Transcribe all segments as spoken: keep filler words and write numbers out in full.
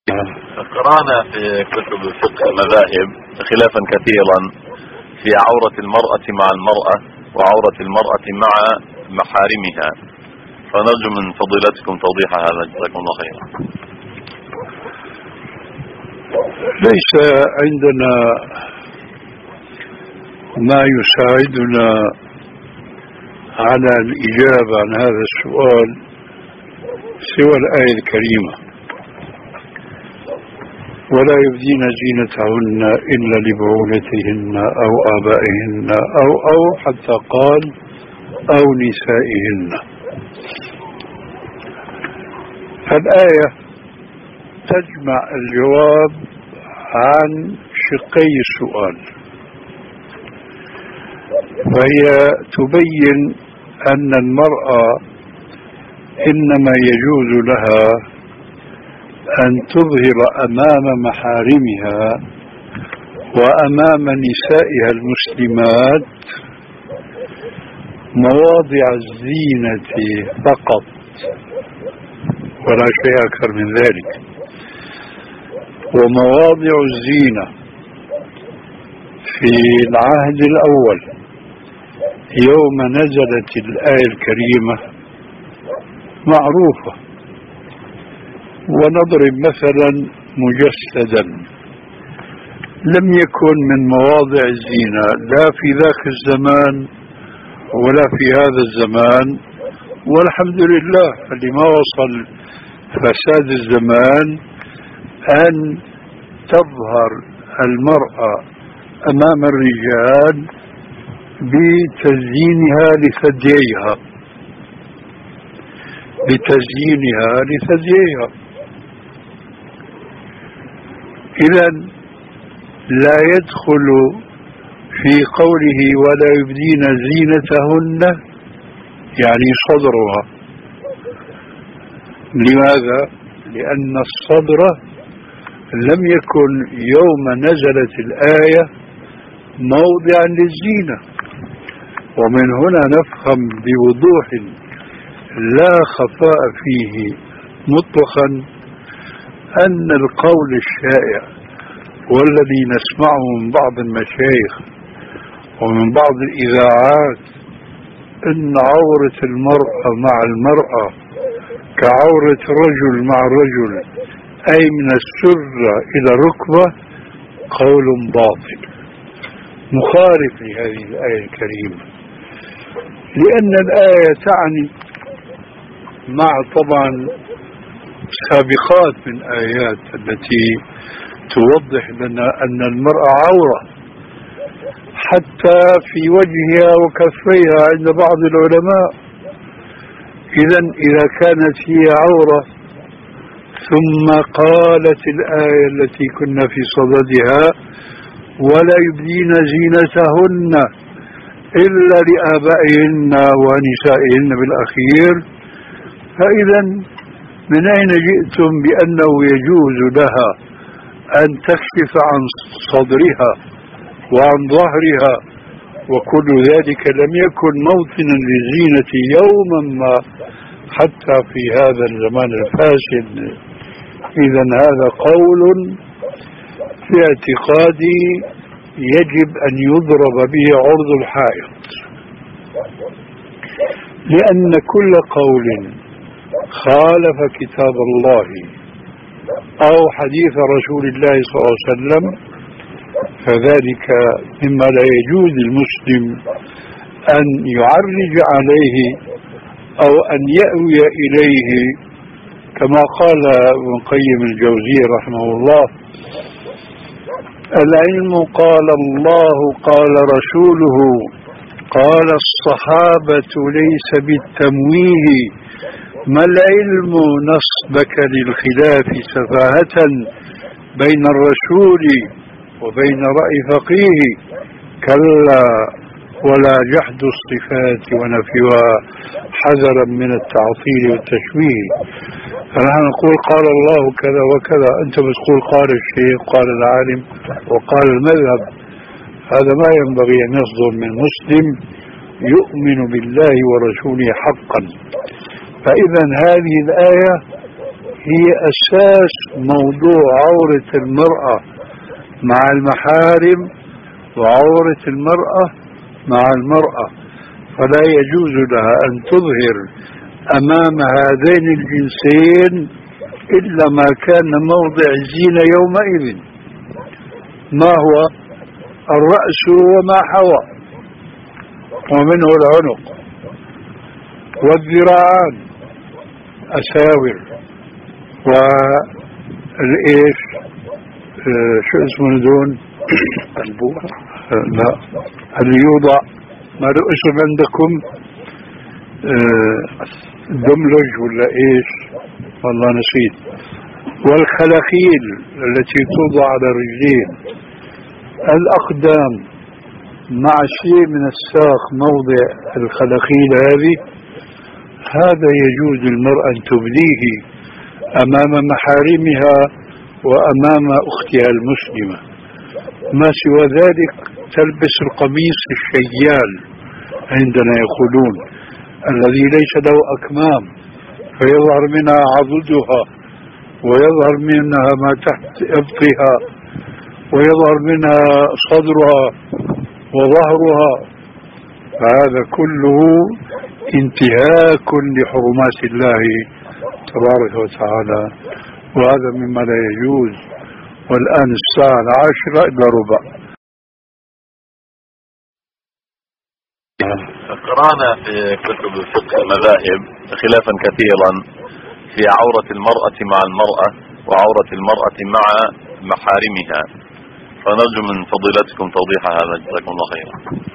قرأنا في كتب فقه المذاهب خلافا كثيرا في عورة المرأة مع المرأة وعورة المرأة مع محارمها، فنرجو من فضيلتكم توضيح هذا، جزاكم الله خيرا. ليس عندنا ما يساعدنا على الإجابة عن هذا السؤال سوى الآية الكريمة: ولا يبدين زينتهن إلا لبعولتهن أو آبائهن أو أو حتى قال أو نسائهن. الآية تجمع الجواب عن شقي السؤال، فهي تبين أن المرأة إنما يجوز لها أن تظهر أمام محارمها وأمام نسائها المسلمات مواضع الزينة فقط ولا شيء أكثر من ذلك. ومواضع الزينة في العهد الأول يوم نزلت الآية الكريمة معروفة. ونضرب مثلا مجسدا لم يكن من مواضع الزينة لا في ذاك الزمان ولا في هذا الزمان، والحمد لله لما وصل فساد الزمان أن تظهر المرأة أمام الرجال بتزيينها لثدييها بتزيينها لثدييها إذن لا يدخل في قوله ولا يبدين زينتهن يعني صدرها. لماذا؟ لأن الصدر لم يكن يوم نزلت الآية موضعا للزينة. ومن هنا نفهم بوضوح لا خفاء فيه مطلقا أن القول الشائع والذي نسمعه من بعض المشايخ ومن بعض الإذاعات أن عورة المرأة مع المرأة كعورة الرجل مع الرجل أي من السرة إلى الركبة قول باطل مخالف لهذه الآية الكريمة، لأن الآية تعني مع طبعا سابقات من آيات التي توضح لنا أن المرأة عورة حتى في وجهها وكفيها عند بعض العلماء. إذن إذا كانت هي عورة ثم قالت الآية التي كنا في صددها ولا يبدين زينتهن إلا لآبائهن ونسائهن بالأخير، فإذا من أين جئتم بأنه يجوز لها أن تكشف عن صدرها وعن ظهرها وكل ذلك لم يكن موطنا للزينة يوما ما حتى في هذا الزمان الفاسد. إذا هذا قول في اعتقادي يجب أن يضرب به عرض الحائط، لأن كل قول خالف كتاب الله أو حديث رسول الله صلى الله عليه وسلم فذلك مما لا يجوز للمسلم أن يعرج عليه أو أن يأوي إليه، كما قال ابن القيم الجوزي رحمه الله: العلم قال الله قال رسوله قال الصحابة ليس بالتمويه، ما العلم نصبك للخلاف سفاهة بين الرسول وبين رأي فقيه، كلا ولا جحد الصفات ونفيها حذرا من التعطيل والتشويه. فنحن نقول قال الله كذا وكذا، أنت بتقول قال الشيخ قال العالم وقال المذهب. هذا ما ينبغي أن يصدر من مسلم يؤمن بالله ورسوله حقا. فإذا هذه الآية هي أساس موضوع عورة المرأة مع المحارم وعورة المرأة مع المرأة، فلا يجوز لها أن تظهر أمام هذين الجنسين إلا ما كان موضع الزينة يومئذ، ما هو الرأس وما حوى، ومنه العنق والذراعان أساور والإيش آه شو اسمه دون البوع آه لا اللي يوضع ما له اسم عندكم آه دملج ولا إيش والله نسيت، والخلاخيل التي توضع على الرجلين، الأقدام مع شيء من الساق موضع الخلاخيل هذه، هذا يجوز للمرأة أن تبديه أمام محارمها وأمام أختها المسلمة. ما سوى ذلك تلبس القميص الشيال عندنا يقولون الذي ليس له أكمام، فيظهر منها عضدها ويظهر منها ما تحت إبطها ويظهر منها صدرها وظهرها، فهذا كله انتهاك لحرمات الله تبارك وتعالى، وهذا مما لا يجوز. والآن الساعة العاشرة إلا ربع. قرأنا في كتب فقه المذاهب خلافا كثيرا في عورة المرأة مع المرأة وعورة المرأة مع محارمها، فنرجو من فضيلتكم توضيح هذا، جزاكم الله خيرا.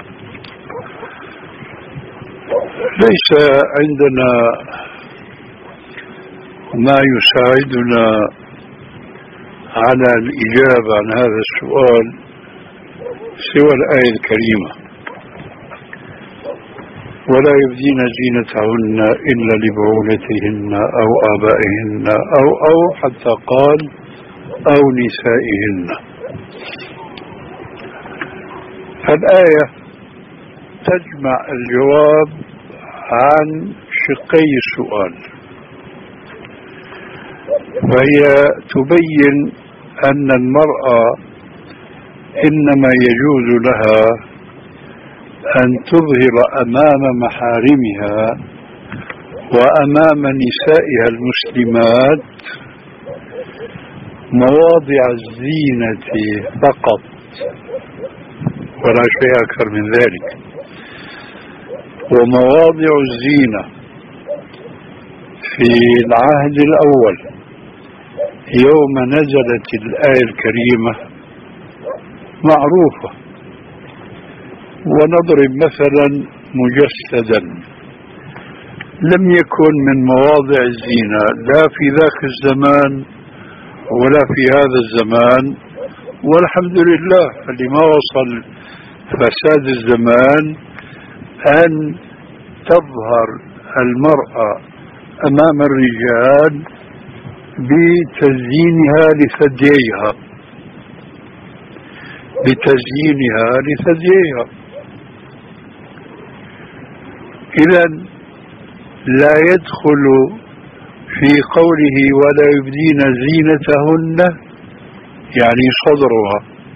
ليس عندنا ما يساعدنا على الإجابة عن هذا السؤال سوى الآية الكريمة: ولا يبدين زينتهن إلا لبعولتهن أو آبائهن أو أو حتى قال أو نسائهن. الآية تجمع الجواب عن شقي السؤال، وهي تبين أن المرأة إنما يجوز لها أن تظهر أمام محارمها وأمام نسائها المسلمات مواضع الزينة فقط ولا شيء أكثر من ذلك. ومواضع الزينة في العهد الأول يوم نزلت الآية الكريمة معروفة، ونضرب مثلا مجسدا لم يكن من مواضع الزينة لا في ذاك الزمان ولا في هذا الزمان، والحمد لله لما وصل فساد الزمان أن تظهر المرأة أمام الرجال بتزيينها لثدييها بتزيينها لثدييها إذن لا يدخل في قوله ولا يبدين زينتهن يعني صدرها.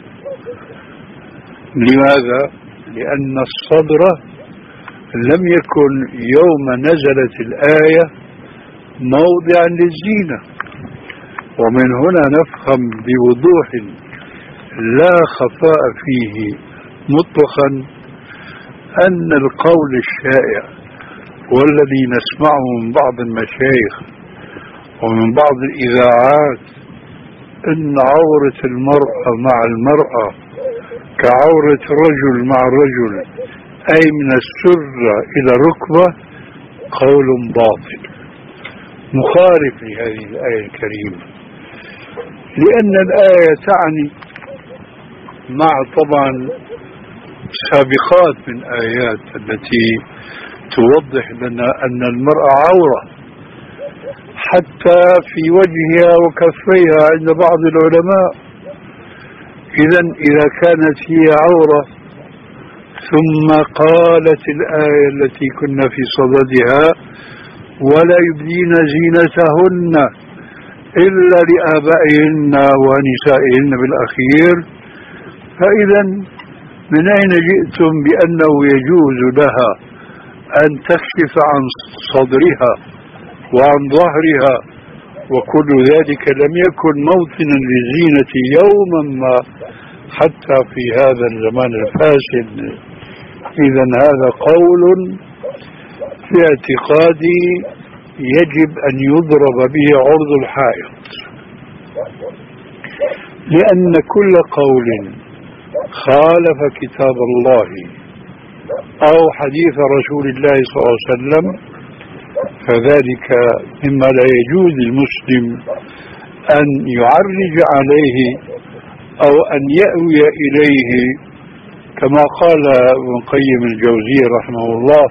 لماذا؟ لأن الصدر لم يكن يوم نزلت الآية موضعا للزينة. ومن هنا نفهم بوضوح لا خفاء فيه مطلقا أن القول الشائع والذي نسمعه من بعض المشايخ ومن بعض الإذاعات أن عورة المرأة مع المرأة كعورة الرجل مع الرجل أي من السرة إلى الركبة قول باطل مخالف لهذه الآية الكريمة، لأن الآية تعني مع طبعا سابقات من آيات التي توضح لنا أن المرأة عورة حتى في وجهها وكفيها عند بعض العلماء. إذن إذا كانت هي عورة ثم قالت الآية التي كنا في صددها ولا يبدين زينتهن إلا لآبائهن ونسائهن بالأخير، فإذا من أين جئتم بأنه يجوز لها أن تكشف عن صدرها وعن ظهرها؟ وكل ذلك لم يكن موطنا للزينة يوما ما حتى في هذا الزمان الفاسد. إذا هذا قول في اعتقادي يجب أن يضرب به عرض الحائط، لأن كل قول خالف كتاب الله أو حديث رسول الله صلى الله عليه وسلم فذلك مما لا يجوز للمسلم أن يعرج عليه أو أن يأوي إليه، كما قال ابن القيم الجوزي رحمه الله: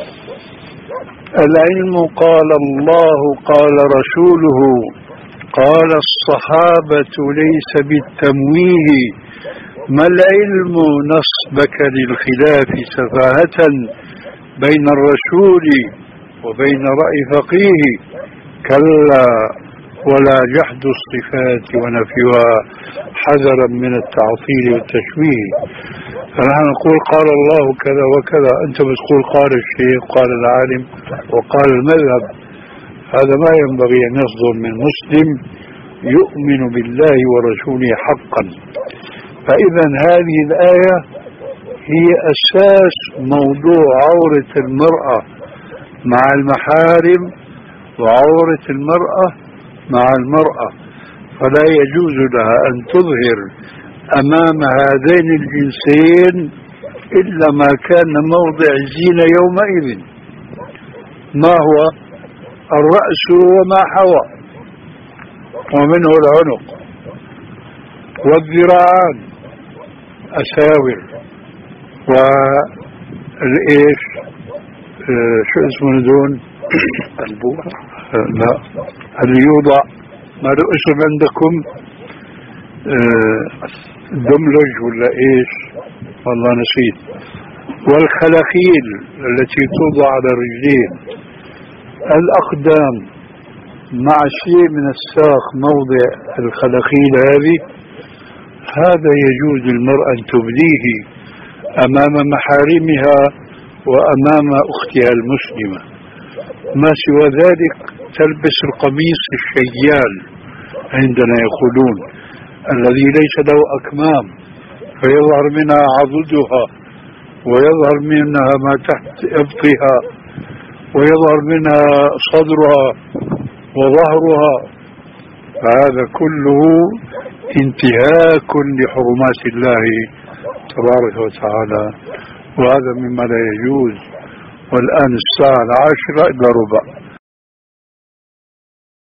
العلم قال الله قال رسوله قال الصحابة ليس بالتمويه، ما العلم نصبك للخلاف سفاهة بين الرسول وبين رأي فقيه، كلا ولا جحد الصفات ونفيها حذرا من التعطيل والتشويه. فنحن نقول قال الله كذا وكذا، أنت بتقول قال الشيخ قال العالم وقال المذهب. هذا ما ينبغي أن يصدر من مسلم يؤمن بالله ورسوله حقا. فإذا هذه الآية هي أساس موضوع عورة المرأة مع المحارم وعورة المرأة مع المرأة، فلا يجوز لها أن تظهر أمام هذين الجنسين إلا ما كان موضع الزينة يومئذ، ما هو الرأس وما حوى، ومنه العنق والذراعان أساور، والإيش آه شو اسمه دون البوع آه لا اللي يوضع ما له اسم عندكم آه دملج ولا ايش والله نسيت، والخلاخيل التي توضع على الرجلين، الأقدام مع شيء من الساق موضع الخلاخيل هذه، هذا يجوز للمرأة أن تبديه أمام محارمها وأمام أختها المسلمة. ما سوى ذلك تلبس القميص الشيال عندنا يقولون، الذي ليس له أكمام فيظهر منها عضدها ويظهر منها ما تحت إبطها ويظهر منها صدرها وظهرها، فهذا كله انتهاك لحرمات الله تبارك وتعالى، وهذا مما لا يجوز. والآن الساعة العاشرة إلا ربع.